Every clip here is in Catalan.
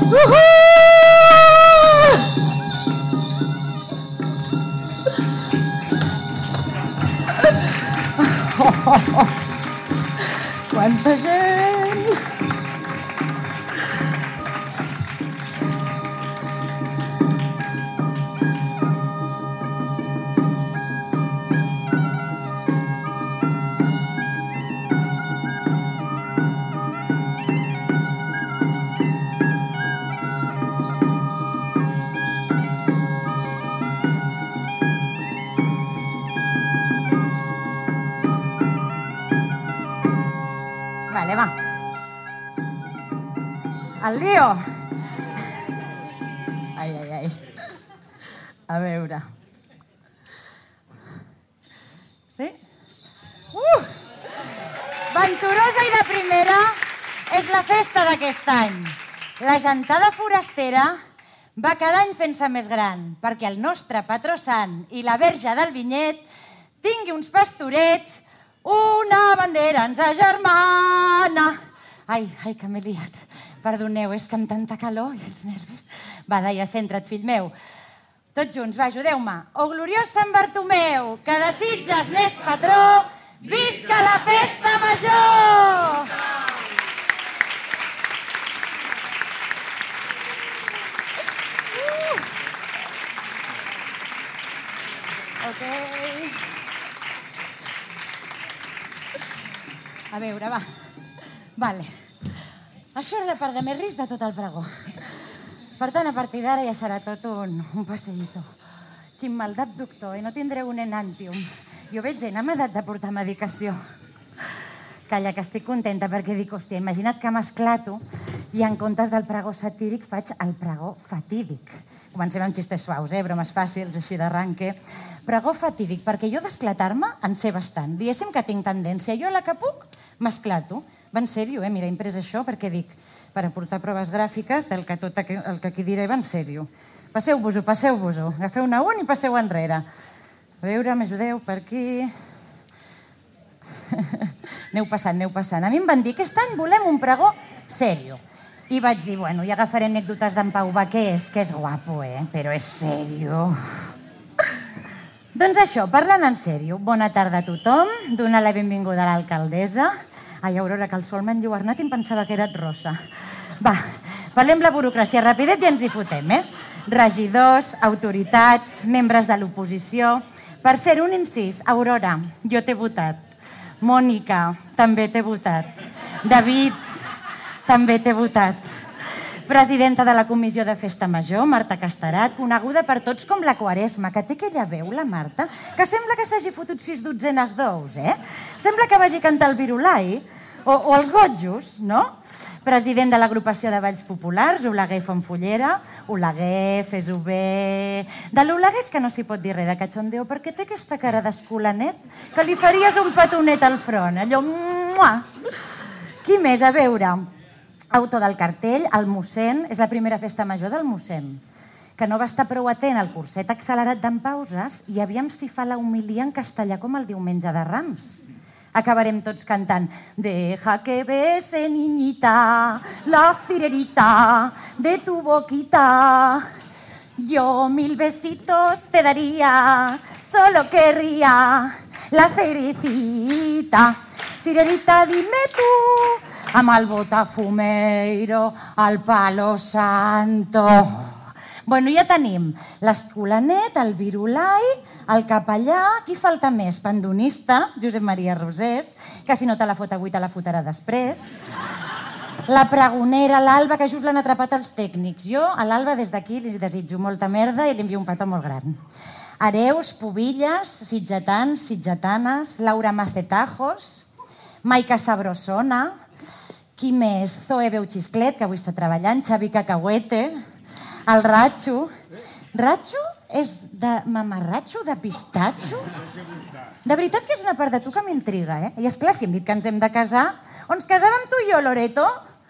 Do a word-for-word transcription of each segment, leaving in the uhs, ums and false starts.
Quanta gent! Vale, va. El lío. Ai, ai, ai. A veure. Sí? Uh! Venturosa i de primera és la festa d'aquest any. La gentada forastera va cada any fent-se més gran perquè el nostre patró sant i la verge del vinyet tingui uns pastorets. Una bandera ens agermana. Ai, ai, que m'he liat. Perdoneu, és que amb tanta calor i els nervis... Va, Daia, centra't, fill meu. Tots junts, va, ajudeu-me. O gloriós Sant Bartomeu, que de Sitges n'és patró, visca la festa major! Uh. Ok... A veure, va. Vale. Això és la part de més risc de tot el pregó. Per tant, a partir d'ara ja serà tot un, un passeïto. Quin maldat, doctor, i no tindreu un enàntium. Jo veig gent amb edat de portar medicació. Calla, que estic contenta perquè dic, hòstia, imagina't que m'esclato i en comptes del pregó satíric faig el pregó fatídic. Comencem amb xistes suaus, eh? Bromes fàcils, així d'arranque. Pregó fatídic, perquè jo d'esclatar-me en sé bastant. Diguéssim que tinc tendència. Jo a la que puc m'esclato. Va en sèrio, eh? Mira, he imprès això perquè dic, per aportar proves gràfiques del que tot el que aquí diré va en sèrio. Passeu-vos-ho, passeu-vos-ho. Agafeu-ne un i passeu enrere. A veure, m'ajudeu per aquí... Aneu passant, aneu passant. A mi em van dir, aquest any volem un pregó sèrio. I vaig dir, bueno, ja agafaré anècdotes d'en Pau Baqués, que és guapo, eh? Però és sèrio. Doncs això, parlant en sèrio, bona tarda a tothom, donar la benvinguda a l'alcaldessa. Ai, Aurora, que el sol m'ha enlluernat i em pensava que eres rossa. Va, parlem la burocràcia rapidet i ens hi fotem, eh? Regidors, autoritats, membres de l'oposició... Per ser un incís, Aurora, jo t'he votat. Mònica, també t'he votat. David, també t'he votat. Presidenta de la Comissió de Festa Major, Marta Casterat, coneguda per tots com la Quaresma, que té aquella veu, la Marta, que sembla que s'hagi fotut sis dotzenes d'ous, eh? Sembla que vagi a cantar el Virulai, o, o els Gotjos, no? President de l'agrupació de Balls Populars, Oleguer Fontfullera, Oleguer, fes-ho bé... De l'Oleguer és que no s'hi pot dir res de cachondeo, perquè té aquesta cara d'escolanet que li faries un petonet al front, allò... Mua! Qui més? A veure... Autor del cartell, el mossèn, és la primera festa major del mossèn, que no va estar prou atent al curset accelerat d'en Pauses i aviam si fa la homilia en castellà com el diumenge de Rams. Acabarem tots cantant Deja que bese, niñita, la cirerita de tu boquita. Yo mil besitos te daría, solo querría la cerecita. Cirerita, dime tú, amb el botafumeiro, el palo santo. Bueno, ja tenim l'escolanet, el Virulai, el capellà, qui falta més? Pandonista, Josep Maria Rosés, que si no te la fot avui te la fotrà després. La pregonera, l'Alba, que just l'han atrapat els tècnics. Jo, a l'Alba, des d'aquí, li desitjo molta merda i li envio un petó molt gran. Hereus, Pubilles, sitgetans, sitgetanes, Laura Macetajos, Maica Sabrosona, qui més? Zoe Beuxisclet, que avui està treballant, Xavi Cacahuete, el Ratxo. Ratxo és de mamarratxo, de pistatxo? De veritat que és una part de tu que m'intriga, eh? I esclar, si hem dit que ens hem de casar, on ens casàvem tu i jo, Loreto?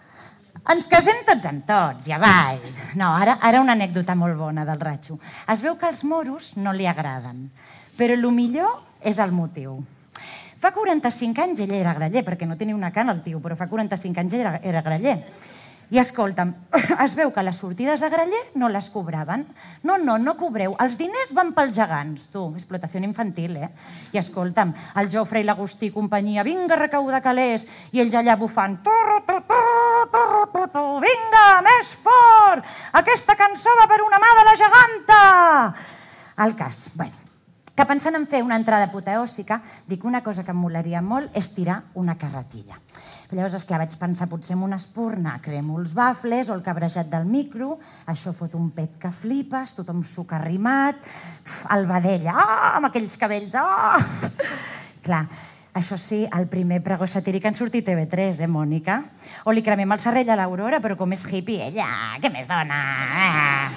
Ens casem tots amb tots, ja avall. No, ara, ara una anècdota molt bona del Ratxo. Es veu que els moros no li agraden, però el millor és el motiu. Fa quaranta-cinc anys ell era graller, perquè no tenia una cana el tio, però fa quaranta-cinc anys ell era, era graller. I escolta'm, es veu que les sortides a Graller no les cobraven. No, no, no cobreu. Els diners van pels gegants, tu. Explotació infantil, eh? I escolta'm, el Jofre i l'Agustí i companyia, vinga, recaudar calés, i ells allà bufant, turru, tu, tu, turru, tu, tu, vinga, més fort! Aquesta cançó va per una mà de la geganta! El cas, bueno, que pensant en fer una entrada apoteòsica, dic una cosa que em molaria molt és tirar una carretilla. Però llavors, esclar, vaig pensar, potser amb una espurna cremo els bafles o el cabrejat del micro, això fot un pet que flipes, tothom suc arrimat, el vedella, ah, amb aquells cabells, ah! Clar, això sí, el primer pregó satíric en sortit a T V tres, eh, Mònica? O li cremem el serrell a l'Aurora, però com és hippie ella, què més dona? Ah.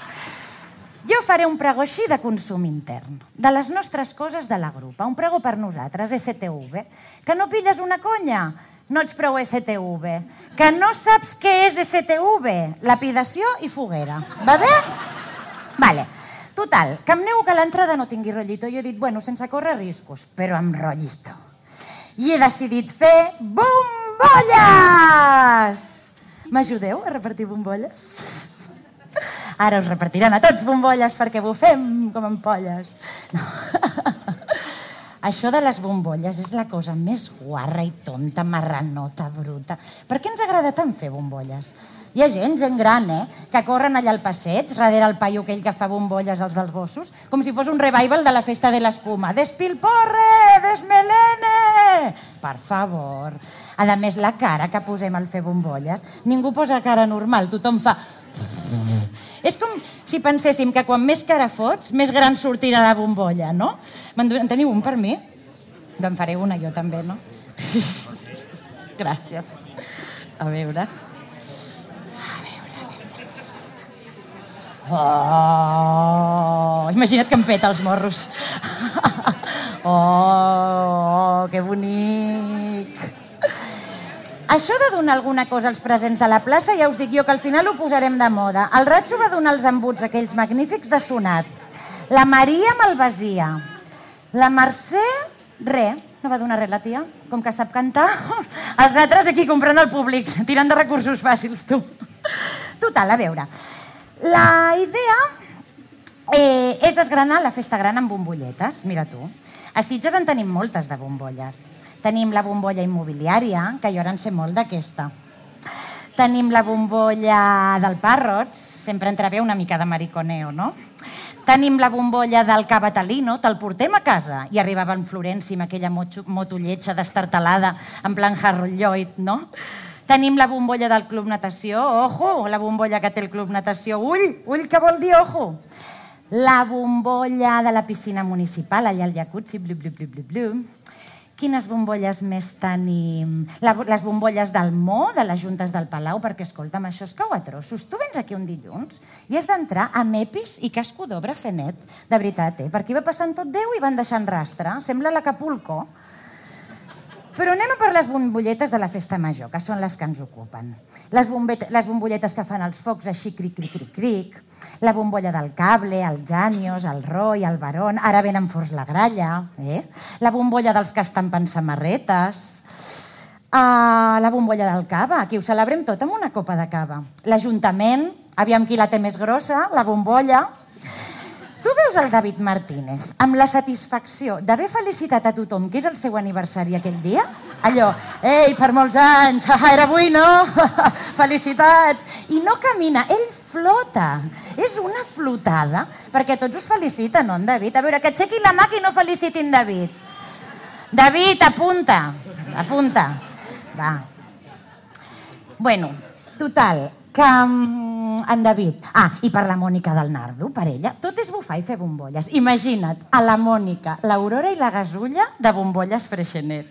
Jo faré un pregó així de consum intern, de les nostres coses de la grupa, un pregó per nosaltres, S T V. Que no pilles una conya? No ets prou S T V. Que no saps què és S T V? Lapidació i foguera. Va bé? Vale. Total, que em nego que l'entrada no tingui rotllito. Jo he dit, bueno, sense córrer riscos, però amb rotllito. I he decidit fer bombolles! M'ajudeu a repartir bombolles? Ara us repartiran a tots bombolles perquè bufem com ampolles. No. Això de les bombolles és la cosa més guarra i tonta, marranota, bruta. Per què ens agrada tant fer bombolles? Hi ha gent, gent gran, eh? Que corren allà al passeig, darrere el paio aquell que fa bombolles als dels gossos, com si fos un revival de la festa de l'espuma. Despilporre! Desmelene! Per favor. A més, la cara que posem al fer bombolles, ningú posa cara normal, tothom fa... És com si penséssim que quan més cara fots, més gran sortirà la bombolla, no? En teniu un per mi? Doncs faré una jo també, no? Gràcies. A veure... A veure, a veure... Oh! Imagina't que em peta els morros. Oh, que bonic! Això de donar alguna cosa als presents de la plaça, ja us dic jo que al final ho posarem de moda. El Ratxo va donar els embuts aquells magnífics de sonat. La Maria malvasia. La Mercè, re. No va donar res la tia, com que sap cantar. Els altres aquí comprant el públic, tirant de recursos fàcils, tu. Total, a veure. La idea eh, és desgranar la festa gran amb bombolletes. Mira tu. A Sitges en tenim moltes de bombolles. Tenim la bombolla immobiliària, que jo ara en sé molt d'aquesta. Tenim la bombolla del Parrots, sempre entrevé una mica de mariconeo, no? Tenim la bombolla del Cavatalino, te'l portem a casa. I arribava en Florenci amb aquella moto lletja destartalada, en plan Harold Lloyd, no? Tenim la bombolla del Club Natació, ojo, la bombolla que té el Club Natació. Ull, ull, què vol dir, ojo? La bombolla de la piscina municipal, allà al jacuzzi, blu, blu, blu, blu, blu. Quines bombolles més tenim? Les bombolles del Mo, de les Juntes del Palau, perquè, escolta'm, això es cau a trossos. Tu vens aquí un dilluns i has d'entrar amb epis i casco d'obra fenet. De veritat, eh? Per aquí va passant tot Déu i van deixant rastre. Sembla l'Acapulco. Però anem a per les bombolletes de la festa major, que són les que ens ocupen. Les, les bombolletes que fan els focs així, cric, cric, cric, cric. La bombolla del Cable, el Janios, el Roy, el Barón. Ara venen forts la gralla. Eh? La bombolla dels que estampen samarretes. Uh, la bombolla del cava. Aquí ho celebrem tot amb una copa de cava. L'Ajuntament, aviam qui la té més grossa, la bombolla. Tu veus el David Martínez amb la satisfacció d'haver felicitat a tothom que és el seu aniversari aquell dia? Allò, ei, per molts anys, era avui, no? Felicitats! I no camina, ell flota. És una flotada, perquè tots us feliciten, no, en David? A veure, que aixequi la mà qui no feliciti en David. David, apunta, apunta. Va. Bueno, total, que en David... Ah, i per la Mònica del Nardo, per ella, tot és bufar i fer bombolles. Imagina't, a la Mònica, l'Aurora i la Gasulla de bombolles Freixenet.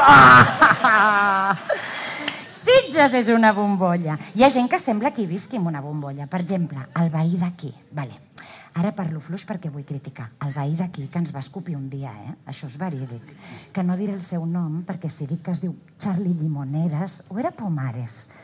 Sitges és una bombolla. Hi ha gent que sembla que hi visqui amb una bombolla. Per exemple, el veí d'aquí. Vale. Ara parlo fluix perquè vull criticar. El veí d'aquí que ens va escopir un dia, eh? Això és verídic. Que no diré el seu nom perquè si dic que es diu Charlie Llimoneres o era Pomares.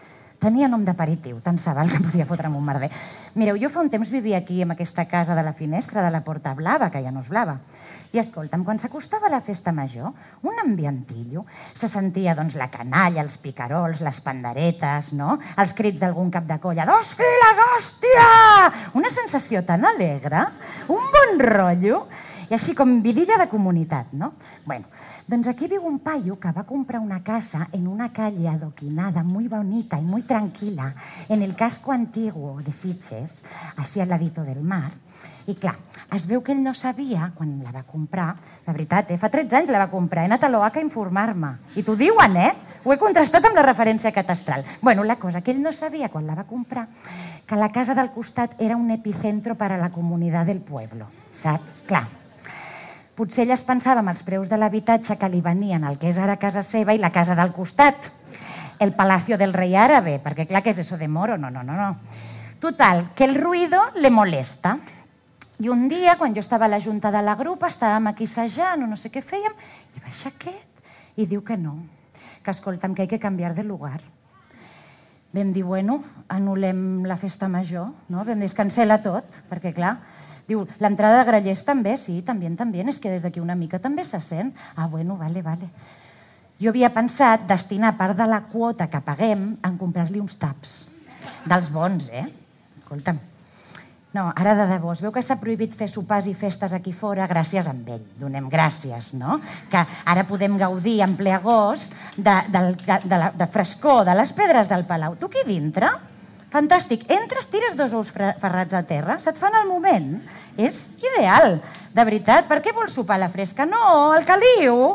tenia nom d'aperitiu, tant se val que podia fotre'm un merder. Mireu, jo fa un temps vivia aquí, en aquesta casa de la finestra de la Porta Blava, que ja no és blava. I escolta'm, quan s'acostava la festa major, un ambientillo, se sentia doncs la canalla, els picarols, les panderetes, no? Els crits d'algun cap de colla, dos files, hòstia! Una sensació tan alegre, un bon rotllo, i així com vidilla de comunitat, no? Bueno, doncs aquí viu un paio que va comprar una casa en una calle adoquinada muy bonita y muy tranquila en el casco antiguo de Sitges, así al ladito del mar. I clar, es veu que ell no sabia, quan la va comprar, de veritat, eh? Fa tretze anys la va comprar, he anat a l'O H a informar-me. I t'ho diuen, eh? Ho he contrastat amb la referència catastral. Bueno, la cosa que ell no sabia quan la va comprar, que la casa del costat era un epicentro para la comunitat del pueblo, saps? Clar, potser ell es pensava amb els preus de l'habitatge que li venien el que és ara casa seva i la casa del costat, el Palacio del Rei Árabe, perquè clar, que és eso de moro? No, no, no, no. Total, que el ruido le molesta. I un dia, quan jo estava a la junta de la grupa, estàvem aquí assajant o no sé què fèiem, i baixa aquest i diu que no, que escolta'm, que hay que cambiar de lugar. Vam dir, bueno, anul·lem la festa major, no? Vam dir, es cancela tot, perquè clar, diu, l'entrada de grallers també, sí, també, també, és que des d'aquí una mica també se sent. Ah, bueno, vale, vale. Jo havia pensat destinar part de la quota que paguem en comprar-li uns taps. Dels bons, eh? Escolta'm. No, ara de debò, es veu que s'ha prohibit fer sopars i festes aquí fora gràcies a ell. Donem gràcies, no? Que ara podem gaudir en ple agost de, de, de, la, de frescor, de les pedres del Palau. Tu aquí dintre? Fantàstic. Entres, tires dos ous ferrats a terra, se't fan al moment. És ideal. De veritat, per què vols sopar a la fresca? No, al caliu.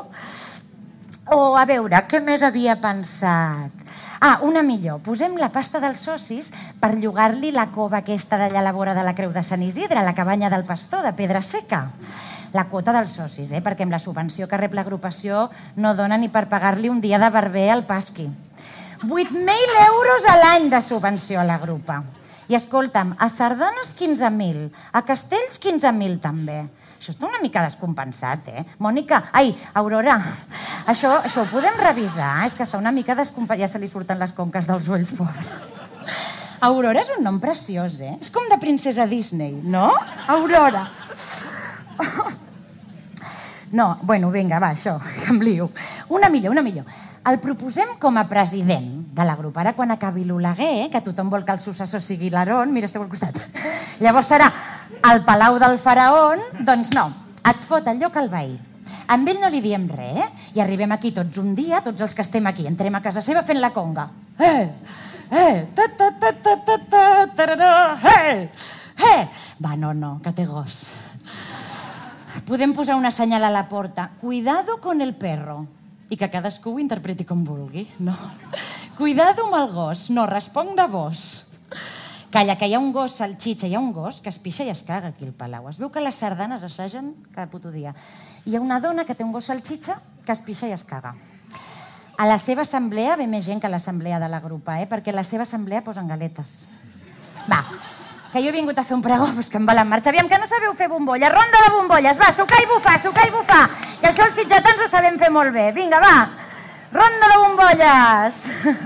Oh, a veure, què més havia pensat? Ah, una millor. Posem la pasta dels socis per llogar-li la cova aquesta d'allà a la vora de la Creu de Sant Isidre, la cabanya del pastor, de pedra seca. La quota dels socis, eh? Perquè amb la subvenció que rep l'agrupació no dona ni per pagar-li un dia de barber al pasqui. vuit mil euros a l'any de subvenció a la grupa. I escolta'm, a Sardanes quinze mil, a Castells quinze mil també. Això està una mica descompensat, eh? Mònica, ai, Aurora, això, això ho podem revisar? És que està una mica descompensat, ja se li surten les conques dels ulls, pobre. Aurora és un nom preciós, eh? És com de princesa Disney, no? Aurora. No, bueno, vinga, va, això, canvio. Una millor, una millor. El proposem com a president de la grup. Ara, quan acabi l'Oleguer, que tothom vol que el successor sigui l'Aron, mira, esteu al costat. Llavors serà al Palau del Faraón, doncs no, et fot el lloc al veí. Amb ell no li diem res, eh? I arribem aquí tots un dia, tots els que estem aquí, entrem a casa seva fent la conga. Eh, eh, ta ta ta ta ta ta tararà, eh, eh. Va, no, no, que té gos. Podem posar una senyal a la porta. Cuidado con el perro. I que cadascú ho interpreti com vulgui, no? Cuidado amb el gos, no, responc de vos. Calla, que hi ha un gos, salxitxa, hi ha un gos que es pixa i es caga aquí al Palau. Es veu que les sardanes assagen cada puto dia. Hi ha una dona que té un gos salxitxa que es pixa i es caga. A la seva assemblea ve més gent que a l'assemblea de la grupa, eh? Perquè a la seva assemblea posen galetes. Va, que jo he vingut a fer un pregó, doncs que em va la marxa. Aviam, que no sabeu fer bombolles. Ronda de bombolles, va, sucar i bufar, sucar i bufar. Que això els sitgetans ho sabem fer molt bé. Vinga, va, ronda de bombolles.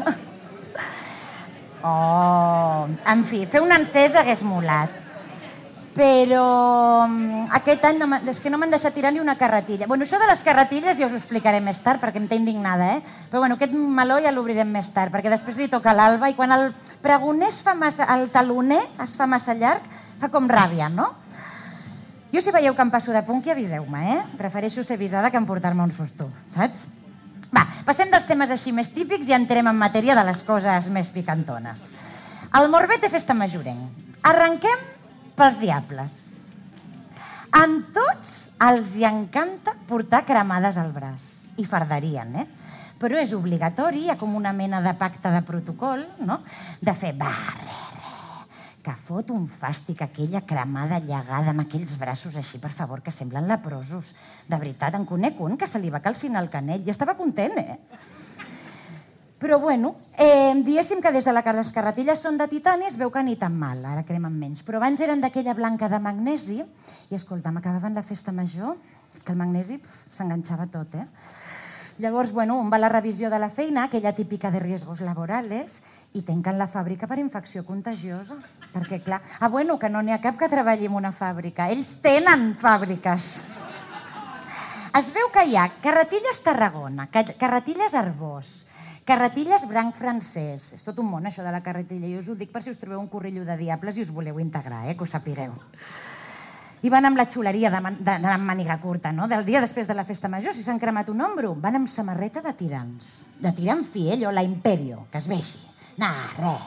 Oh, en fi, fer un encès hagués molat. Però aquest any no és que no m'han deixat tirar ni una carretilla. Bueno, això de les carretilles ja us ho explicaré més tard perquè em té indignada, eh? Però bueno, aquest meló ja l'obrirem més tard perquè després li toca l'Alba i quan el pregoner es fa massa, el taloner es fa massa llarg, fa com ràbia, no? Jo si veieu que em passo de punky aviseu-me, eh? Prefereixo ser avisada que emportar-me un susto, saps? Va, passem dels temes així més típics i entrem en matèria de les coses més picantones. El Morbet té festa majorenc. Arrenquem pels diables. A tots els hi encanta portar cremades al braç. I fardarien, eh? Però és obligatori, hi ha com una mena de pacte de protocol, no? De fer va, re, re, que fot un fàstic aquella cremada llegada amb aquells braços així, per favor, que semblen leprosos. De veritat, en conec un que se li va calcinar el canell i estava content, eh? Però bueno, eh, diguéssim que des de la que les carretilles són de titani es veu que ni tan mal, ara cremen menys. Però abans eren d'aquella blanca de magnesi i escolta, m'acabaven la festa major, és que el magnesi s'enganxava tot, eh? Llavors, bueno, un va a la revisió de la feina, aquella típica de riesgos laborales, i tanquen la fàbrica per infecció contagiosa. Perquè, clar... Ah, bueno, que no n'hi ha cap que treballi en una fàbrica. Ells tenen fàbriques. Es veu que hi ha Carretilles Tarragona, Carretilles Arbós, Carretilles Branc Francès. És tot un món, això de la carretilla. Jo us ho dic per si us trobeu un corrillo de diables i us voleu integrar, eh, que ho sapigueu. I van amb la xuleria d'anar amb màniga curta, no? Del dia després de la festa major, si s'han cremat un ombro, van amb samarreta de tirants. De tirant fiell o la Imperio, que es vegi. Nah, res,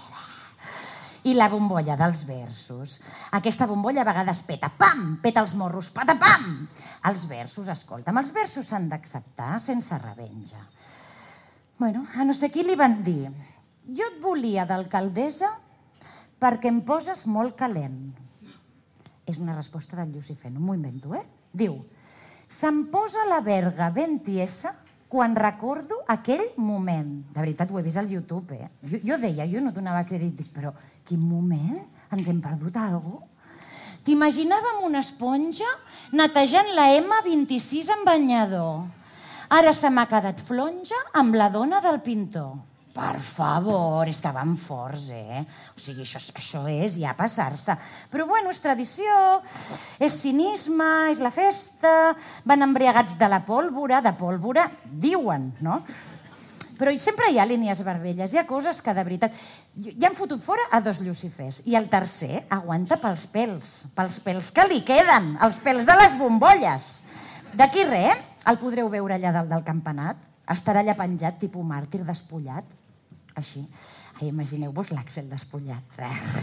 res. I la bombolla dels versos. Aquesta bombolla a vegades peta, pam, peta els morros, patapam. Els versos, escolta'm, els versos s'han d'acceptar sense revenja. Bueno, a no sé qui li van dir, jo et volia d'alcaldessa perquè em poses molt calent. És una resposta del Llucifer, no m'ho invento, eh? Diu, se'm posa la verga ben tiesa quan recordo aquell moment. De veritat, ho he vist al YouTube, eh? Jo, jo deia, jo no donava crèdit, dic, però quin moment? Ens hem perdut alguna cosa? T'imaginàvem una esponja netejant la ema vint-i-sis en banyador. Ara se m'ha quedat flonja amb la dona del pintor. Per favor, és que van forts, eh? O sigui, això, això és ja passar-se. Però, bueno, és tradició, és cinisme, és la festa, van embriagats de la pólvora, de pólvora, diuen, no? Però sempre hi ha línies vermelles, hi ha coses que de veritat... Ja han fotut fora a dos Llucifers i el tercer aguanta pels pèls, pels pèls que li queden, els pèls de les bombolles. D'aquí res, el podreu veure allà dalt del campanat, estarà allà penjat, tipus màrtir, despullat, així. Ai, imagineu-vos l'Àxel despullat.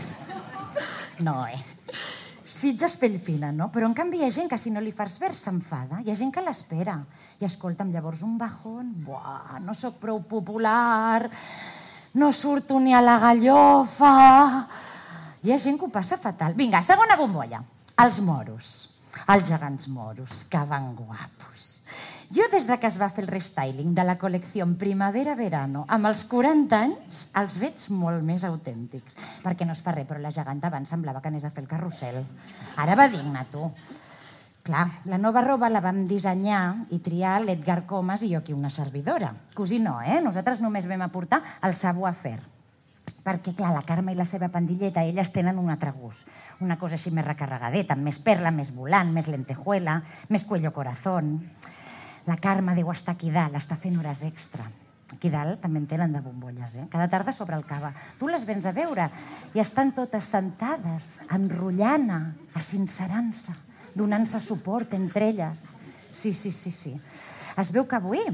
No, eh? Sitges pell fina, no? Però en canvi hi ha gent que si no li fas vers s'enfada, hi ha gent que l'espera. I escolta'm, llavors un bajón, buah, no sóc prou popular, no surto ni a la gallofa... Hi ha gent que ho passa fatal. Vinga, segona bombolla, els moros. Els gegants moros, que van guapos. Jo, des que es va fer el restyling de la col·lecció Primavera-Verano, amb els quaranta anys, els veig molt més autèntics. Perquè no es fa res, però la geganta abans semblava que anés a fer el carrusel. Ara va digna, tu. Clar, la nova roba la vam dissenyar i triar l'Edgar Comas i jo aquí una servidora. Cosí no, eh? Nosaltres només vam aportar el savoir-faire. Perquè, clar, la Carme i la seva pandilleta, elles tenen un altre gust. Una cosa així més recarregadeta, amb més perla, més volant, més lentejuela, més cuello corazón. La Carme deu estar aquí dalt, està fent hores extra. Aquí dalt també en tenen de bombolles, eh? Cada tarda sobre el cava. Tu les vens a veure i estan totes sentades, enrotllant-se, asincerant-se, donant-se suport entre elles. Sí, sí, sí, sí. Es veu que avui...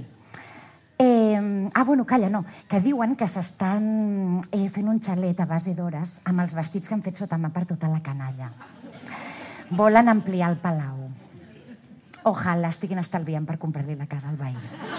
Eh, ah, bueno, calla, no, que diuen que s'estan eh, fent un xalet a base d'hores amb els vestits que han fet sota mà per tota la canalla. Volen ampliar el palau. Ojalà estiguin estalviant per comprar-li la casa al veí.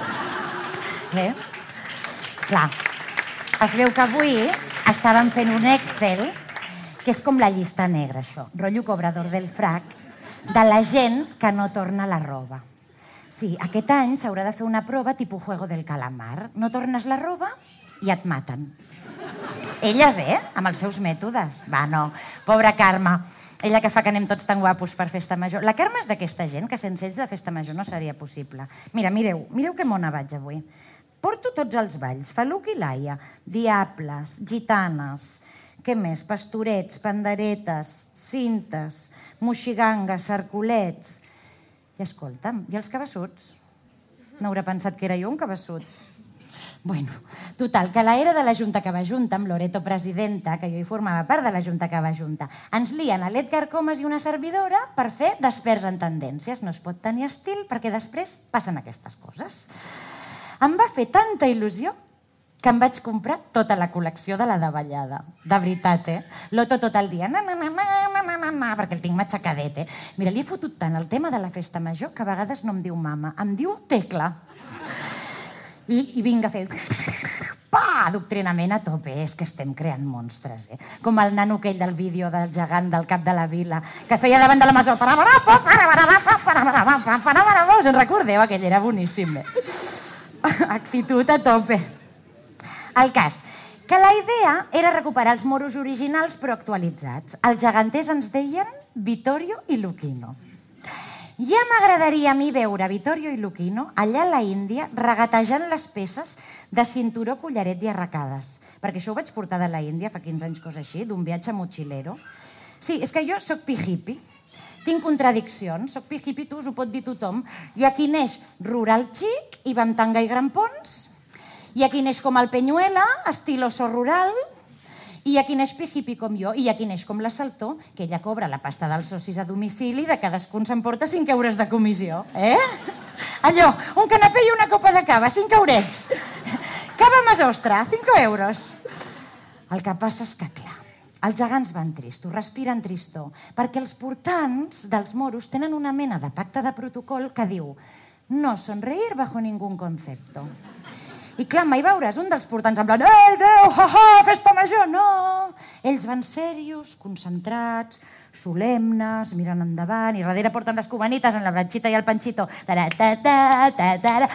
Eh? Clar, es veu que avui estaven fent un Excel, que és com la llista negra, això, rotllo cobrador del frac, de la gent que no torna la roba. Sí, aquest any s'haurà de fer una prova tipus Juego del Calamar. No tornes la roba i et maten. Elles, eh? Amb els seus mètodes. Va, no. Pobra Carme. Ella que fa que anem tots tan guapos per festa major. La Carme és d'aquesta gent que sense ells la festa major no seria possible. Mira, mireu, mireu que mona vaig avui. Porto tots els balls, Faluc i Laia, diables, gitanes, què més? Pastorets, panderetes, cintes, moxigangues, cercolets... I escolta'm, i els cabassuts? No haurà pensat que era jo un cabassut. Bueno, total, que a l'era de la Junta Cabajunta, amb Loreto presidenta, que jo hi formava part de la Junta Cabajunta, ens lien a l'Edgar Comas i una servidora per fer d'experts en tendències. No es pot tenir estil perquè després passen aquestes coses. Em va fer tanta il·lusió que em vaig comprar tota la col·lecció de la davallada. De veritat, eh? Loto tot el dia, na, na, na, na, na, na, na, na, perquè el tinc matxacadet, eh? Mira, li he fotut tant el tema de la festa major que a vegades no em diu mama, em diu tecla. I, i vinga a fer... Pa! Adoctrinament a tope, és que estem creant monstres, eh? Com el nano aquell del vídeo del gegant del cap de la vila, que feia davant de la masó... Us en recordeu? Aquell era boníssim, eh? Actitud a tope. El cas, que la idea era recuperar els moros originals però actualitzats. Els geganters ens deien Vittorio i Luchino. Ja m'agradaria a mi veure Vittorio i Luchino allà a la Índia regatejant les peces de cinturó, collaret i arracades. Perquè això ho vaig portar de la Índia fa quinze anys, cosa així, d'un viatge motxilero. Sí, és que jo soc pi-hippie. Tinc contradiccions, soc pi-hippie, tu us ho pot dir tothom. Hi ha qui neix rural xic i va amb tanga i grampons. Hi ha qui neix com el Peñuela, estil oso rural. I hi ha qui neix pi-hippie com jo, i hi ha qui neix com la Saltó, que ella cobra la pasta dels socis a domicili i de cadascun s'emporta cinc euros de comissió. Eh? Allò, un canapé i una copa de cava, cinc eurets. Cava masostra, cinc euros. El que passa és que, clar, els gegants van tristos, respiren tristor, perquè els portants dels moros tenen una mena de pacte de protocol que diu no sonreír bajo ningún concepto. I clar, mai veuràs un dels portants en plan ei, Déu, ha, ha, festa major, no! Ells van serios, concentrats, solemnes, miren endavant, i darrere porten les cubanites en la blanxita i el panxito. Tara, ta, ta, ta, ta,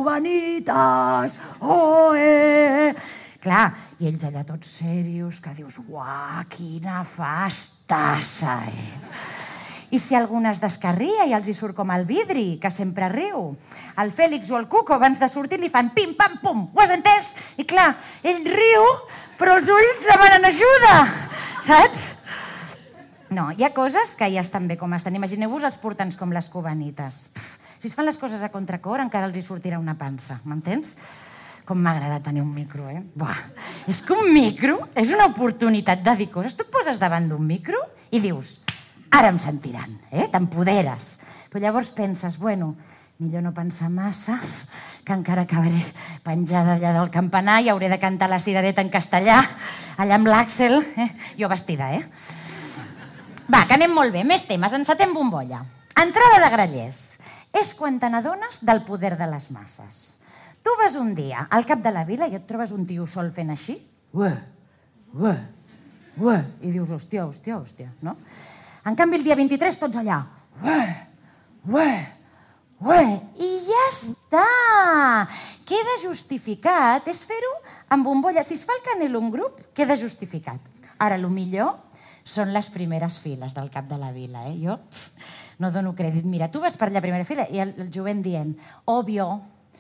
cubanites, oh, eh! Clar, i ells allà tots serios, que dius, uah, quina fastassa, eh? I si algun es descarria i els hi surt com el vidri, que sempre riu, el Fèlix o el Cuco abans de sortir li fan pim, pam, pum, ho has entès? I clar, ell riu, però els ulls demanen ajuda, saps? No, hi ha coses que ja estan bé com estan. Imagineu-vos els portants com les cubanites. Pff, si es fan les coses a contracor encara els hi sortirà una pansa, m'entens? Com m'agrada tenir un micro, eh? Buah, és que un micro és una oportunitat de dir coses. Tu et poses davant d'un micro i dius ara em sentiran, eh? T'empoderes. Però llavors penses, bueno, millor no pensar massa, que encara acabaré penjada allà del campanar i hauré de cantar la cirereta en castellà, allà amb l'Àxel, eh? Jo vestida, eh? Va, que anem molt bé. Més temes, encetem bombolla. Entrada de grallers. És quan te n'adones del poder de les masses. Tu vas un dia al cap de la vila i et trobes un tio sol fent així, ué, ué, ué, i dius, hòstia, hòstia, hòstia, no? En canvi, el dia vint-i-tres, tots allà. Ué, ué, ué. I ja està. Queda justificat. És fer-ho amb bombolla. Si es fa el Canelo un grup, queda justificat. Ara, el millor són les primeres files del cap de la vila. Eh? Jo pff, no dono crèdit. Mira, tu vas per allà a primera fila i el, el jovent dient Obvio,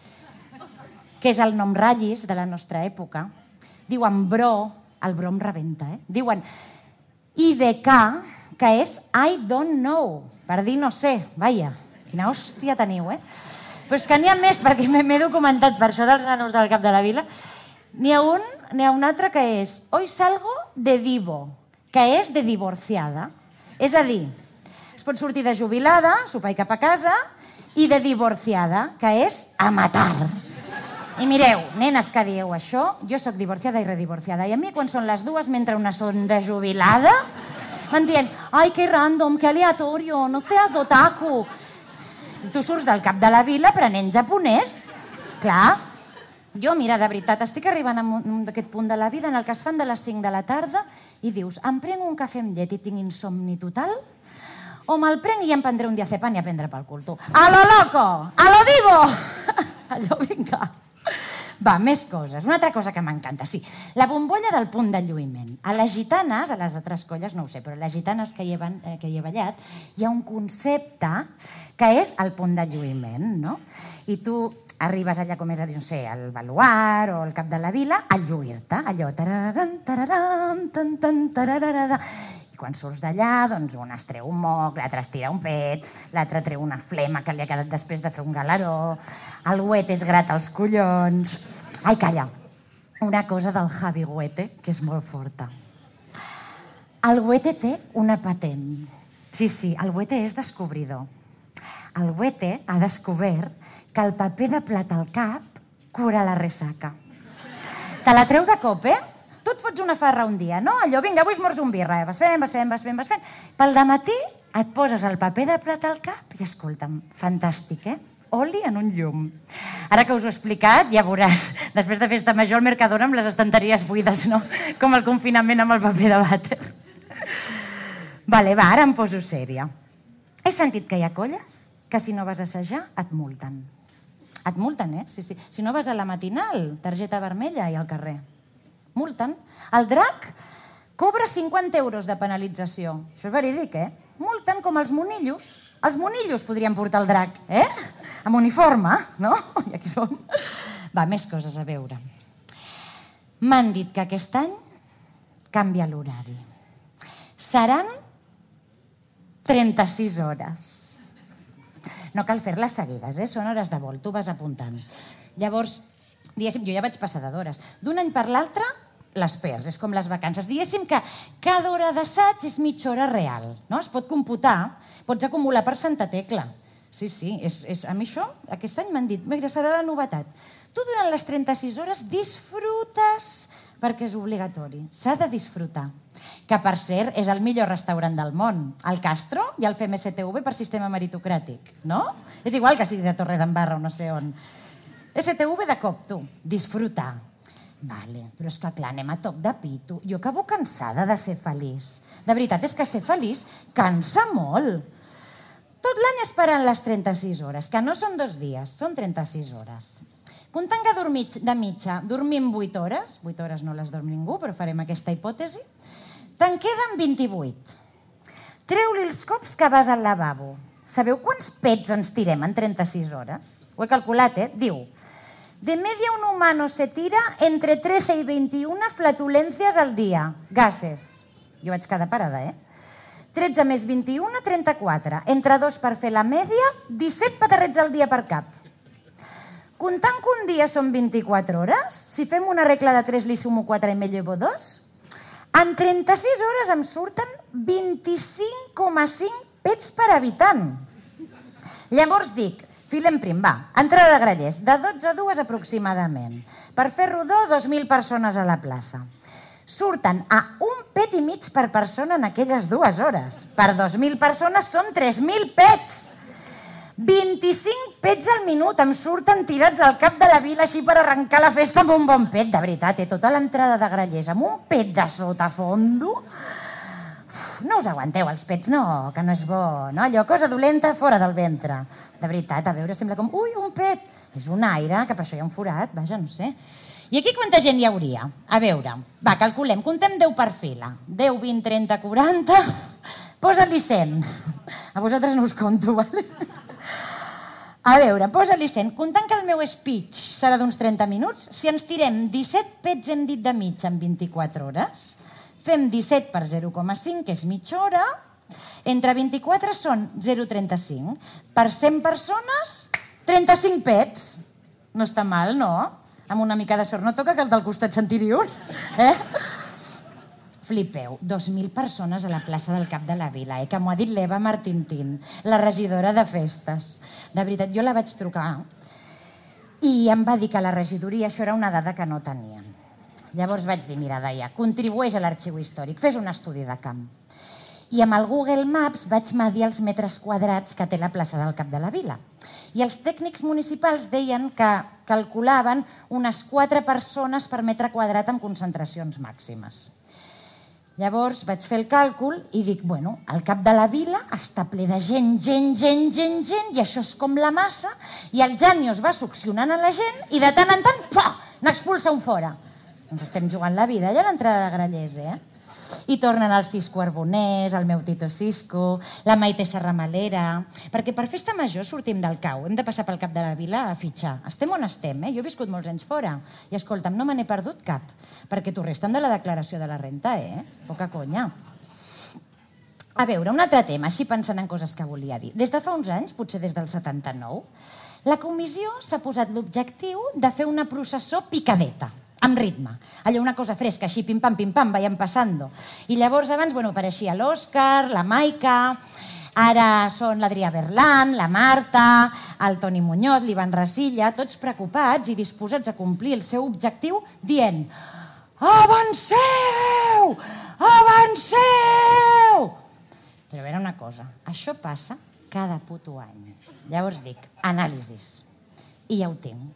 que és el nom ratllis de la nostra època. Diuen bro, el bro em rebenta. Eh? Diuen I D K, que és I don't know, per dir no sé, vaja, quina hòstia teniu, eh? Però és que n'hi ha més, perquè m'he documentat per això dels nanos del cap de la vila. N'hi ha un, n'hi ha un altre que és Hoy salgo de divo, que és de divorciada. És a dir, es pot sortir de jubilada, sopar i cap a casa, i de divorciada, que és a matar. I mireu, nenes que dieu això, jo sóc divorciada i redivorciada, i a mi quan són les dues, mentre una són de jubilada, van dient, ai, que random, que aleatorio, no seas otaku. Tu surts del cap de la vila aprenent japonès. Clar, jo, mira, de veritat, estic arribant a aquest punt de la vida en el que es fan de les cinc de la tarda i dius, em prenc un cafè amb llet i tinc insomni total? O me'l prenc i em prendré un diazepam i a prendre pel cul, tu. A lo loco, a lo divo. Allò, vinga. Va, més coses. Una altra cosa que m'encanta, sí. La bombolla del punt de lluïment. A les gitanes, a les altres colles no ho sé, però a les gitanes que hi he, eh, que hi he ballat, hi ha un concepte que és el punt de lluïment, no? I tu arribes allà, com és a dir, no sé, al baluar o al cap de la vila, a lluir-te, allò, tararan, tararan, tan, tan, tararara. I quan surts d'allà, doncs un es treu un moc, l'altre es tira un pet, l'altre treu una flema que li ha quedat després de fer un galeró, el Güete es grata els collons. Ai, calla, una cosa del Javi Güete, que és molt forta. El Güete té una patent. Sí, sí, el Güete és descobridor. El Güete ha descobert que el paper de plata al cap cura la ressaca. Te la treu de cop, eh? Tu et fots una farra un dia, no? Allò, vinga, avui esmorzo un birra, eh? Vas fent, vas fent, vas fent, vas fent. Pel dematí et poses el paper de plata al cap i escolta'm, fantàstic, eh? Oli en un llum. Ara que us ho he explicat, ja veuràs, després de festa major al Mercadona amb les estanteries buides, no? Com el confinament amb el paper de vàter. Vale, va, ara em poso sèria. He sentit que hi ha colles que si no vas a assajar et multen. Et multen, eh? Sí, sí. Si no vas a la matinal, targeta vermella i al carrer. Multen. El drac cobra cinquanta euros de penalització. Això és verídic, eh? Multen com els monillos. Els monillos podrien portar el drac, eh? Amb uniforme, no? I aquí som. Va, més coses a veure. M'han dit que aquest any canvia l'horari. Seran trenta-sis hores. No cal fer-les seguides, eh? Són hores de vol, tu vas apuntant. Llavors, diguéssim, jo ja vaig passada d'hores. D'un any per l'altre, les perds, és com les vacances. Diguéssim que cada hora d'assaig és mitja hora real, no? Es pot computar, pots acumular per Santa Tecla. Sí, sí, és, és, a mi això, aquest any m'han dit, mira, serà la novetat. Tu durant les trenta-sis hores disfrutes, perquè és obligatori, s'ha de disfrutar. Que, per cert, és el millor restaurant del món. El Castro i el Fem S T V per sistema meritocràtic, no? És igual que sigui de Torredembarra o no sé on. S T V de cop, tu. Disfrutar. Vale, però és que clar, anem a toc de pito. Jo acabo cansada de ser feliç. De veritat, és que ser feliç cansa molt. Tot l'any esperant les trenta-sis hores, que no són dos dies, són trenta-sis hores. Comptant que de mitja dormim vuit hores, vuit hores no les dorm ningú, però farem aquesta hipòtesi, te'n queden vint-i-vuit. Treu-li els cops que vas al lavabo. Sabeu quants pets ens tirem en trenta-sis hores? Ho he calculat, eh? Diu, de media un humano se tira entre trece i veintiuna flatulencias al dia. Gases. Jo vaig cada parada, eh? tretze més vint-i-una, trenta-quatre. Entre dos per fer la mèdia, disset petarrets al dia per cap. Comptant que un dia són vint-i-quatre hores, si fem una regla de tres, li sumo quatre i me llevo dos, en trenta-sis hores em surten vint-i-cinc coma cinc pets per habitant. Llavors dic, filem prim, va, entrada de grallers, de dotze a dues aproximadament. Per fer rodó, dos mil persones a la plaça. Surten a un pet i mig per persona en aquelles dues hores. Per dos mil persones són tres mil pets. vint-i-cinc pets al minut em surten tirats al cap de la vila així per arrencar la festa amb un bon pet. De veritat, eh? Tota l'entrada de grallers amb un pet de sota fondo. Uf, no us aguanteu, els pets no, que no és bo, no? Allò, cosa dolenta, fora del ventre. De veritat, a veure, sembla com, ui, un pet. És un aire, que per això hi ha un forat, vaja, no sé. I aquí quanta gent hi hauria? A veure, va, calculem, contem deu per fila. deu, vint, trenta, quaranta... Posa-li cent. A vosaltres no us conto, vale? A veure, posa-li cent. Comptant que el meu speech serà d'uns trenta minuts, si ens tirem disset pets, hem dit de mig, en vint-i-quatre hores, fem disset per zero coma cinc, que és mitja hora, entre vint-i-quatre són zero coma trenta-cinc. Per cent persones, trenta-cinc pets. No està mal, no? Amb una mica de sort no toca que el del costat se'n tiri un. Eh? Flipeu, dos mil persones a la plaça del Cap de la Vila, eh? Que m'ho ha dit l'Eva Martintín, la regidora de festes. De veritat, jo la vaig trucar i em va dir que la regidoria això era una dada que no tenien. Llavors vaig dir, mira, Daia, contribueix a l'arxiu històric, fes un estudi de camp. I amb el Google Maps vaig medir els metres quadrats que té la plaça del Cap de la Vila. I els tècnics municipals deien que calculaven unes quatre persones per metre quadrat amb concentracions màximes. Llavors vaig fer el càlcul i dic, bueno, el Cap de la Vila està ple de gent, gent, gent, gent, gent, i això és com la massa, i el Janio es va succionant a la gent i de tant en tant n'expulsa un fora. Ens estem jugant la vida allà a l'entrada de grallers, eh? I tornen el Cisco Arbonès, el meu Tito Cisco, la Maite Serramalera... Perquè per festa major sortim del cau, hem de passar pel Cap de la Vila a fitxar. Estem on estem, eh? Jo he viscut molts anys fora. I escolta'm, no me n'he perdut cap, perquè t'ho resten de la declaració de la renta, eh? Poca conya. A veure, un altre tema, així pensant en coses que volia dir. Des de fa uns anys, potser des del setanta-nou, la comissió s'ha posat l'objectiu de fer una processó picadeta, amb ritme. Allò, una cosa fresca, així, pim-pam, pim-pam, vayan passando. I llavors abans, bueno, apareixia l'Òscar, la Maica, ara són l'Adrià Berlan, la Marta, el Toni Muñoz, l'Ivan Rasilla, tots preocupats i disposats a complir el seu objectiu dient avanceu! Avanceu! Però a veure una cosa, això passa cada puto any. Llavors dic, anàlisis. I ja ho tinc.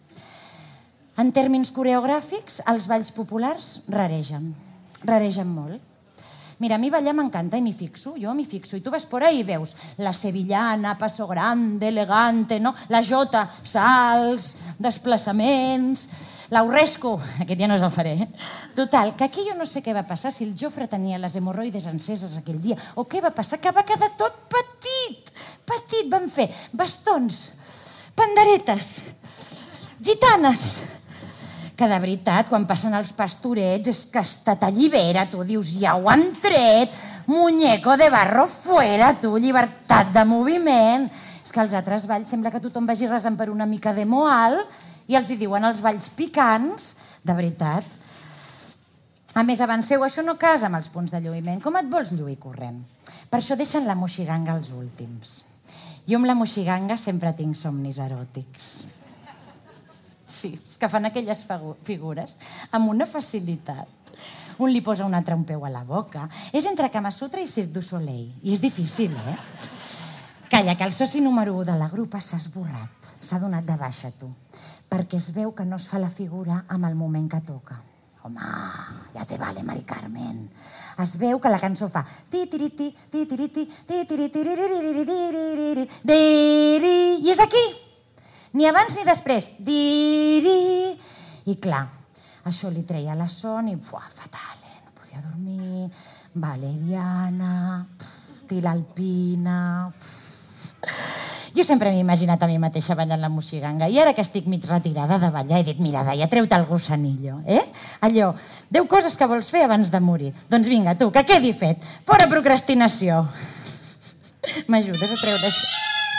En termes coreogràfics, els balls populars raregen. Raregen molt. Mira, a mi ballar m'encanta i m'hi fixo, jo m'hi fixo. I tu vas por ahí i veus la sevillana, paso grande, elegante, no? La jota, salts, desplaçaments... L'Aurresco, aquest ja no el faré. Total, que aquí jo no sé què va passar, si el Jofre tenia les hemorroides enceses aquell dia, o què va passar, que va quedar tot petit. petit van fer bastons, panderetes, gitanes, que de veritat, quan passen els pastorets, és que hasta t'allibera, tu dius, ja ho han tret, muñeco de barro fuera, tu, llibertat de moviment. És que als altres balls sembla que tothom vagi resant per una mica de moal i els hi diuen els balls picants, de veritat. A més, avanceu, això no casa amb els punts de lluïment. Com et vols lluir corrent? Per això deixen la moixiganga als últims. Jo amb la moixiganga sempre tinc somnis eròtics. Sí, és que fan aquelles figures amb una facilitat. Un li posa un altre un peu a la boca. És entre Kama Sutra i Cirque du Soleil. I és difícil, eh? Calla, que el soci número u de la grupa s'ha esborrat. S'ha donat de baixa, tu. Perquè es veu que no es fa la figura amb el moment que toca. Home, ja te vale, Mari Carmen. Es veu que la cançó fa ti-tiriti, ti-tiriti, ti-tiriti, i és aquí. Ni abans ni després. Diri. I clar, això li treia la son i fuà, fatal, eh? No podia dormir. Valeriana, tila alpina. Jo sempre m'he imaginat a mi mateixa ballant la moixiganga i ara que estic mig retirada de ballar he dit, mira, Daia, treu-te el gossanillo, eh? Allò, deu coses que vols fer abans de morir. Doncs vinga, tu, que quedi fet. Fora procrastinació. M'ajudes a treure això?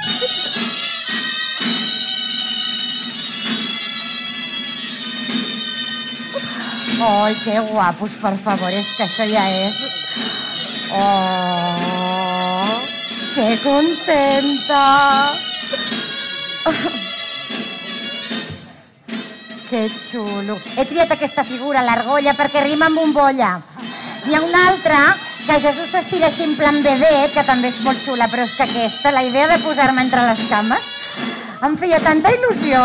Ai, que guapos, per favor, és que això ja és... Oh, que contenta! Que xulo. He triat aquesta figura, l'argolla, perquè rima amb bombolla. N'hi ha una altra, que Jesús s'estira així en plan vedet, que també és molt xula, però és que aquesta, la idea de posar-me entre les cames, em feia tanta il·lusió.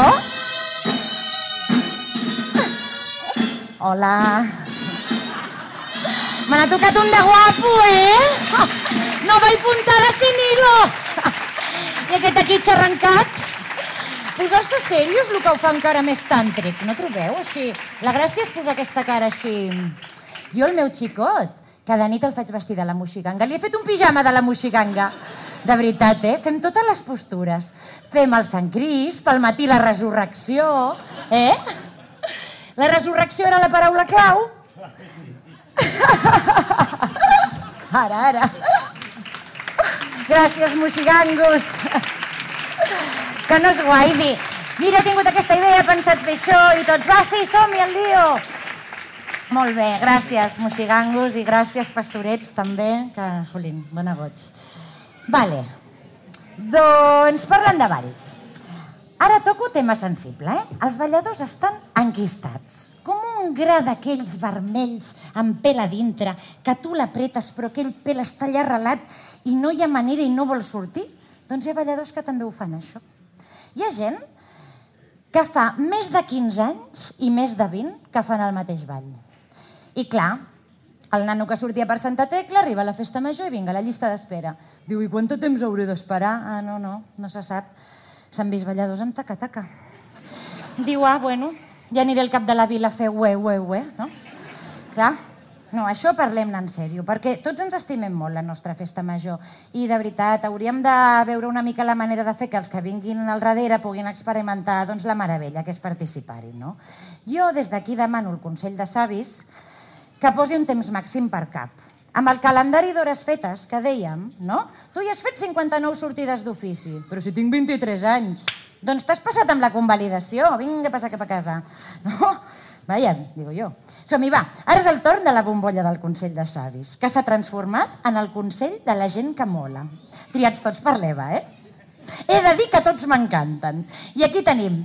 Hola. Me n'ha tocat un de guapo, eh? Nova i puntada sin hilo. I aquest aquí xarrancat. Posar-se serios, el que ho fa encara més tàntric, no trobeu? Així. La gràcia és posar aquesta cara així. Jo, el meu xicot, cada nit el faig vestir de la moixiganga. Li he fet un pijama de la moixiganga. De veritat, eh? Fem totes les postures. Fem el Sant Crist, pel matí la resurrecció, eh? La resurrecció era la paraula clau? Ara, ara. Gràcies, moixigangos. Que no és guai, mira, he tingut aquesta idea, he pensat fer això i tots, va, sí, som-hi, el lío. Molt bé, gràcies, moixigangos, i gràcies, pastorets, també, que, jolín, bona goig. Vale, doncs parlant de balls. Ara toco tema sensible, eh? Els balladors estan enquistats, com un gra d'aquells vermells amb pèl a dintre, que tu l'apretes però aquell pèl està allà arrelat i no hi ha manera i no vol sortir. Doncs hi ha balladors que també ho fan, això. Hi ha gent que fa més de quinze anys i més de vint que fan el mateix ball. I clar, el nano que sortia per Santa Tecla arriba a la festa major i vinga, la llista d'espera. Diu, i quant temps hauré d'esperar? Ah, no, no, no se sap. S'han vist balladors amb taca-taca. Diu, ah, bueno, ja aniré al cap de la vila a fer ué, ué, ué, no? Clar, no, això parlem-ne en sèrio, perquè tots ens estimem molt la nostra festa major i, de veritat, hauríem de veure una mica la manera de fer que els que vinguin al darrere puguin experimentar doncs, la meravella que és participar-hi, no? Jo, des d'aquí, demano al Consell de Savis que posi un temps màxim per cap. Amb el calendari d'hores fetes, que dèiem, no? Tu hi has fet cinquanta-nou sortides d'ofici, però si tinc vint-i-tres anys. Doncs t'has passat amb la convalidació, vinga, passa cap a casa. No? Vaja, digo jo. Som-hi, va. Ara és el torn de la bombolla del Consell de Savis, que s'ha transformat en el Consell de la gent que mola. Triats tots per l'Eva, eh? He de dir que tots m'encanten. I aquí tenim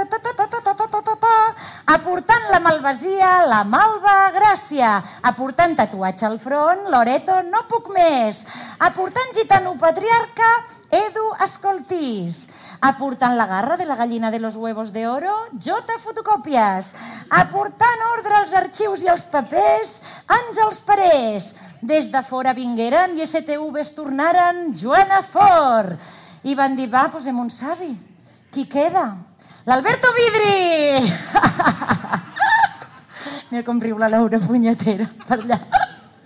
aportant la malvasia, la malva gràcia, aportant tatuatge al front, Loreto, no puc més, aportant gitano patriarca, Edu Escoltís, aportant la garra de la gallina de los huevos de oro, Jota Fotocòpies, aportant ordre als arxius i als papers, Àngels Parés, des de fora vingueren i S T V es tornaren, Joana Fort. I van dir, va, posem un savi. Qui queda? L'Alberto Vidri! Mira com riu la Laura punyetera per allà.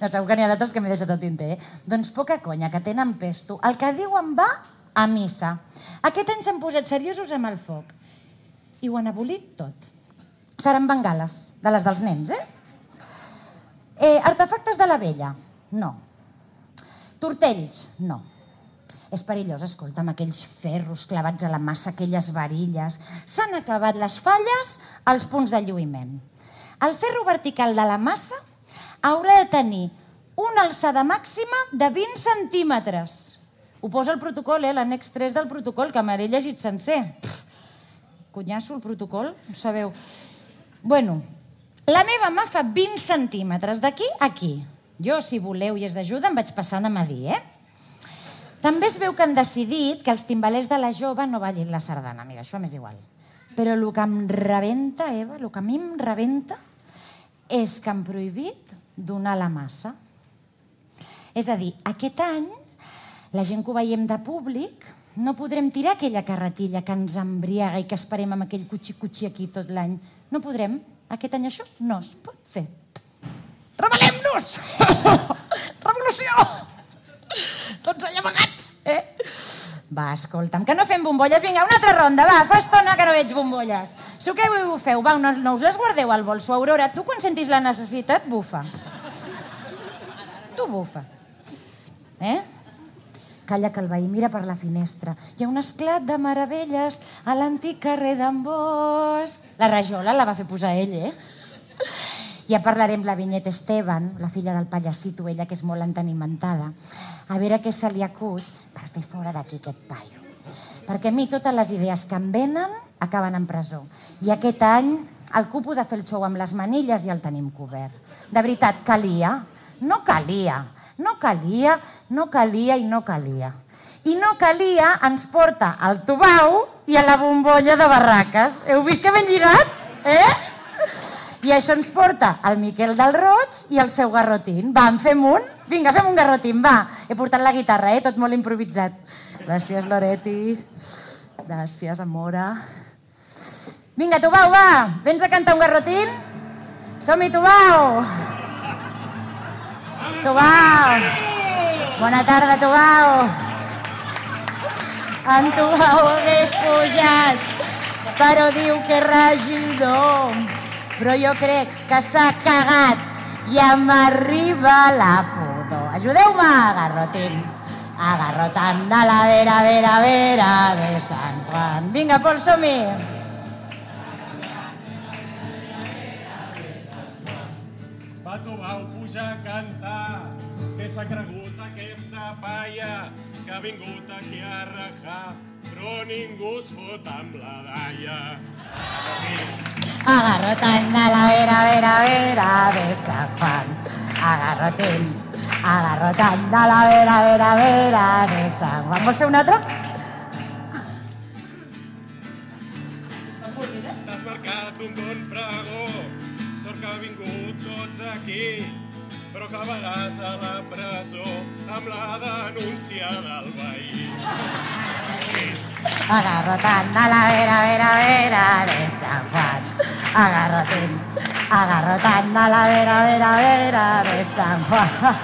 No, segur que n'hi ha d'altres que m'he deixat el tinter, eh? Doncs poca conya, que tenen pesto. El que diuen va a missa. Aquest any s'han posat seriosos amb el foc. I ho han abolit tot. Seran bengales, de les dels nens, eh? eh artefactes de la vella? No. Tortells? No. És perillós, escolta, amb aquells ferros clavats a la massa, aquelles varilles. S'han acabat les falles als punts de lluïment. El ferro vertical de la massa haurà de tenir una alçada màxima de vint centímetres. Ho posa el protocol, eh? L'annex tres del protocol, que me l'he llegit sencer. Pff, cunyasso, el protocol, ho sabeu. Bueno, la meva mà fa vint centímetres, d'aquí a aquí. Jo, si voleu i és d'ajuda, em vaig passant a medir, eh? També es veu que han decidit que els timbalers de la jove no ballin la sardana. Mira, això m'és igual. Però el que em rebenta, Eva, el que a mi em rebenta és que han prohibit donar la massa. És a dir, aquest any, la gent que ho veiem de públic, no podrem tirar aquella carretilla que ens embriaga i que esperem amb aquell cutxi-cutxi aquí tot l'any. No podrem. Aquest any això no es pot fer. Rebel·lem-nos! Revolució! Tots allà amagats, eh? Va, escolta'm, que no fem bombolles. Vinga, una altra ronda, va, fa estona que no veig bombolles. Suqueu i bufeu, va, no, no us les guardeu al bolso. Aurora, tu quan sentis la necessitat, bufa. Tu bufa. Eh? Calla, que el veí mira per la finestra. Hi ha un esclat de meravelles a l'antic carrer d'en Bosch. La rajola la va fer posar ell, eh? Ja parlarem la Vinyet Esteban, la filla del pallacito, ella que és molt entenimentada, a veure què se li acut per fer fora d'aquí aquest paio. Perquè a mi totes les idees que em venen acaben en presó. I aquest any el cupo de fer el show amb les manilles i el tenim cobert. De veritat, calia? No calia. No calia, no calia i no calia. I no calia ens porta al Tubau i a la bombolla de Barraques. Heu vist que ben lligat? Eh? I això ens porta el Miquel del Roig i el seu garrotín. Va, en fem un? Vinga, fem un garrotín, va. He portat la guitarra, eh? Tot molt improvisat. Gràcies, Loretti. Gràcies, Amora. Vinga, Tubau, va. Vens a cantar un garrotín? Som-hi, Tubau. Tubau. Bona tarda, Tubau. En Tubau hagués pujat, però diu que és regidor. Però jo crec que s'ha cagat i ja m'arriba la pudor. Ajudeu-me, garrotín. Agarrotant de la vera, vera, vera de Sant Juan. Vinga, Pol, som-hi. Va Tubau pujar a cantar, que s'ha cregut aquesta paia, que ha vingut aquí a rajar, però ningú es fot amb la daia. Agarrotant de la vera, vera, vera de Sant Juan. Agarrotín, agarrotant de la vera, vera, vera de Sant Juan. Vols fer un altre? T'has marcat un bon pregó, sort que ha vingut tots aquí, però acabaràs a la presó amb la denúncia del veí. Agarrotant de la vera, vera, vera de Sant Juan. Agarrotín, agarrotant de la vera, vera, vera de Sant Juan.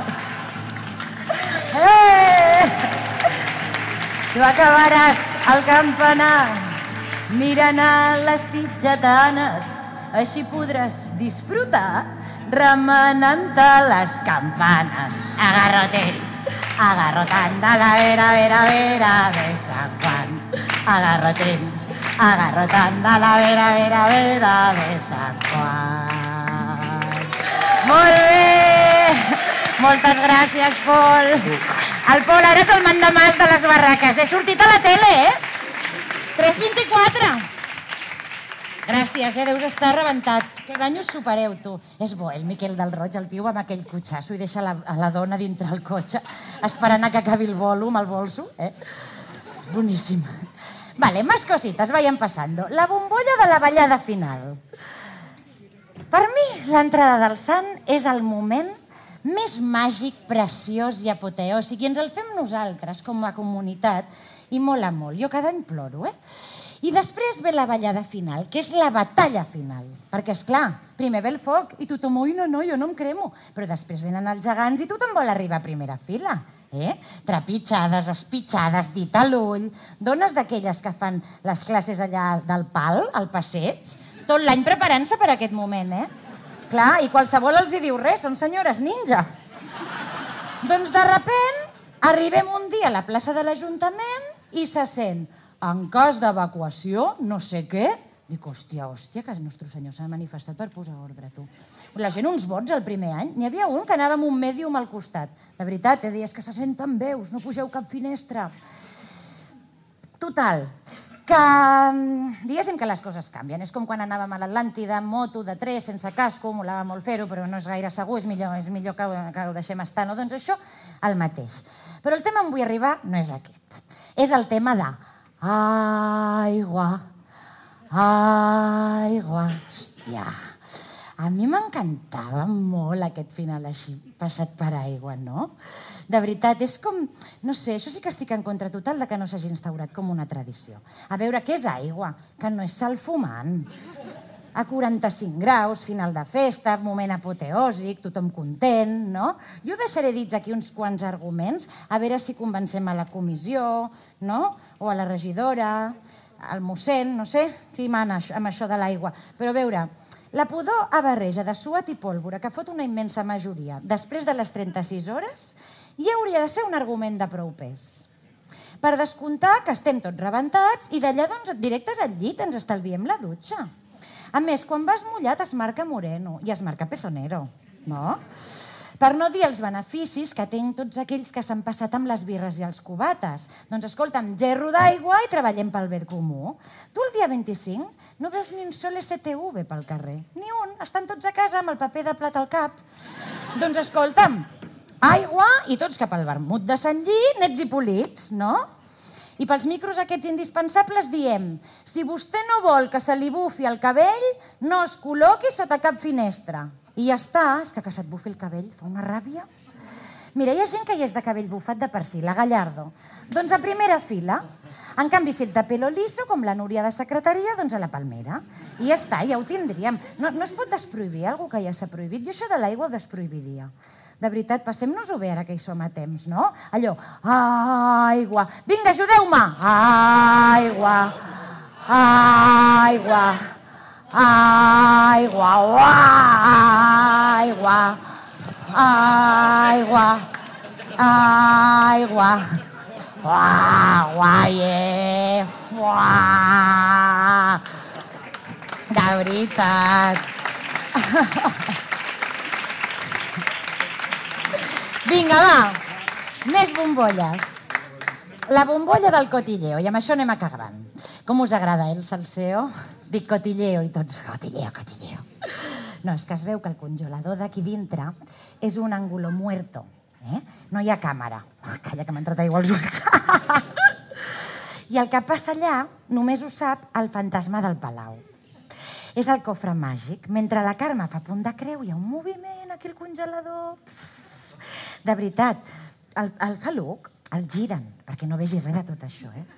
Eh! Tu acabaràs al campanar mirant a les sitgetanes, així podràs disfrutar remenant-te les campanes. Agarrotín, agarrotant de la vera, vera, vera de Sant Juan. Agarrotín, agarrotant de la vera, vera, vera de Sant Juan. Molt bé! Moltes gràcies, Pol. El Pol ara és el mandamàs de les Barraques. He sortit a la tele, eh? tres vint-i-quatre. Gràcies, eh? Deus estar rebentat. Aquest any us supereu, tu. És bo, el Miquel del Roig, el tio, amb aquell cotxasso i deixa la, a la dona dintre el cotxe esperant a que acabi el bolo amb el bolso, eh? Boníssim. Vale, más cositas, vayan pasando. La bombolla de la ballada final. Per mi, l'entrada del sant és el moment més màgic, preciós i apoteòsic, i ens el fem nosaltres, com a comunitat, i molt a molt. Jo cada any ploro, eh? I després ve la ballada final, que és la batalla final. Perquè, és clar, primer ve el foc i tothom, oi, no, no, jo no em cremo. Però després venen els gegants i tothom vol arribar a primera fila. Eh? Trepitjades, espitxades, dit a l'ull, dones d'aquelles que fan les classes allà del pal, al passeig, tot l'any preparant-se per aquest moment, eh? Clar, i qualsevol els hi diu res, són senyores ninja. Doncs de repent arribem un dia a la plaça de l'Ajuntament i se sent, en cas d'evacuació, no sé què. Dic, hòstia, hòstia, que el nostre senyor s'ha manifestat per posar ordre, tu. La gent, uns vots el primer any. N'hi havia un que anava amb un mèdium al costat. De veritat, he dit, és que se senten veus, no pugeu cap finestra. Total, que diguéssim que les coses canvien. És com quan anàvem a l'Atlàntida amb moto de tres, sense casco, molava molt fer-ho, però no és gaire segur, és millor, és millor que, que ho deixem estar, no? Doncs això, el mateix. Però el tema on vull arribar no és aquest. És el tema de aigua, aigua, hòstia. A mi m'encantava molt aquest final així, passat per aigua, no? De veritat, és com... No sé, això sí que estic en contra total de que no s'hagi instaurat com una tradició. A veure, què és aigua? Que no és sal fumant. A quaranta-cinc graus, final de festa, moment apoteòsic, tothom content, no? Jo deixaré dits aquí uns quants arguments, a veure si convencem a la comissió, no? O a la regidora, al mossèn, no sé, qui mana amb això de l'aigua. Però a veure, la pudor a barreja de suat i pólvora que fot una immensa majoria després de les trenta-sis hores ja hauria de ser un argument de prou pes. Per descomptar que estem tots rebentats i d'allà doncs directes al llit ens estalviem la dutxa. A més, quan vas mullat es marca moreno i es marca pezonero, no? Per no dir els beneficis que tenen tots aquells que s'han passat amb les birres i els cubates. Doncs escolta'm, gerro d'aigua i treballem pel bé comú. Tu el dia vint-i-cinc no veus ni un sol ese te uve pel carrer. Ni un. Estan tots a casa amb el paper de plat al cap. Doncs escolta'm, aigua i tots cap al vermut de Sant Lli, nets i polits, no? I pels micros aquests indispensables diem, si vostè no vol que se li bufi el cabell, no es col·loqui sota cap finestra. I ja està, és que que se't bufi el cabell fa una ràbia. Mira, hi ha gent que hi és de cabell bufat de per si, la Gallardo. Doncs a primera fila. En canvi, si ets de pelo liso, com la Núria de secretaria, doncs a la Palmera. I ja està, ja ho tindríem. No, no es pot desprohibir algú que ja s'ha prohibit. Jo això de l'aigua ho desprohibiria. De veritat, passem-nos-ho bé ara que hi som a temps, no? Allò, aigua. Vinga, ajudeu-me. Aigua. Aigua. Aigua. Aigua. Aigua. Aigua. Aigua. Yeah. De veritat. Vinga, va, més bombolles. La bombolla del cotilleo, i amb això anem acabant. Com us agrada, eh, el salseo? Dic cotilleo i tots, cotilleo, cotilleo. No, és que es veu que el congelador d'aquí dintre és un ángulo muerto. Eh? No hi ha càmera. Oh, calla, que m'ha entrat aigua als ulls. I el que passa allà només ho sap el fantasma del Palau. És el cofre màgic. Mentre la Carme fa punt de creu, hi ha un moviment aquí al congelador. De veritat, el, el Faluc el giren, perquè no vegi res de tot això, eh?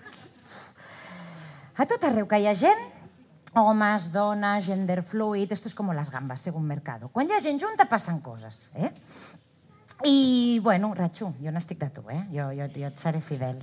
A tot arreu que hi ha gent, homes, dones, gender fluid, esto es como las gambas, según Mercado. Quan hi ha gent junta passen coses, eh? I, bueno, Ratxo, jo n'estic de tu, eh? Jo, jo, jo et seré fidel.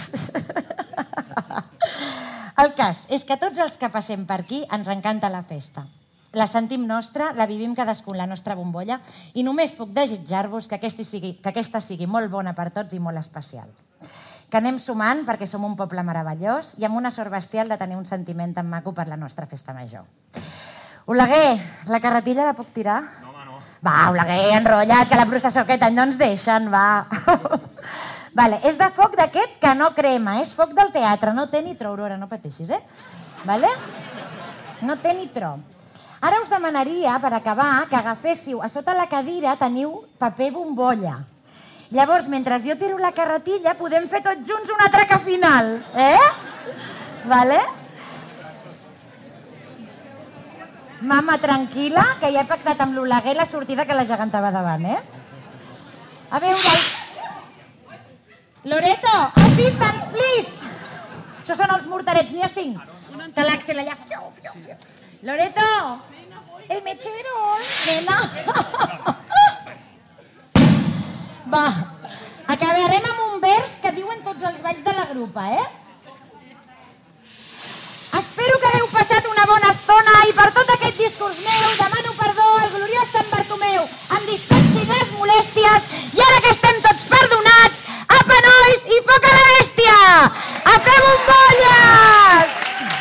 El cas és que tots els que passem per aquí ens encanta la festa. La sentim nostra, la vivim cadascun la nostra bombolla i només puc desitjar-vos que aquesta sigui, que aquesta sigui molt bona per tots i molt especial. Que anem sumant perquè som un poble meravellós i amb una sort bestial de tenir un sentiment tan maco per la nostra festa major. Oleguer, la carretilla la puc tirar? No, home, no. Va, Oleguer, enrotllat, que la processó aquest any no ens deixen, va. Vale, és de foc d'aquest que no crema, és foc del teatre, no té ni tro, Aurora, no pateixis, eh? Vale? No té ni tro. Ara us demanaria, per acabar, que agaféssiu a sota la cadira, teniu paper bombolla. Llavors, mentre jo tiro la carretilla, podem fer tots junts una traca final, eh? Vale? Mama, tranquil·la, que ja he pactat amb l'Oleguer la sortida que la gegantava davant, eh? A veure... Loreto, assistance, please! Això són els morterets, n'hi ha cinc. Te l'Àxel allà. Fiu, fiu, fiu. Loreto, el mechero, nena. Va, acabarem amb un vers que diuen tots els balls de la grupa, eh? Espero que hagueu passat una bona estona i per tot aquest discurs meu demano perdó al gloriós Sant Bartomeu. Em dispensin les molèsties i ara que estem tots perdonats, apa nois i foc a la bèstia! A fer bombolles!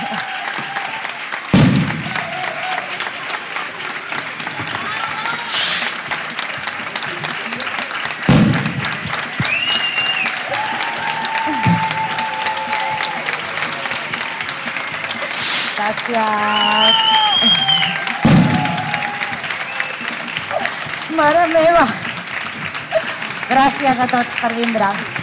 Gràcies. Mare meva. Gràcies a tots per vindre.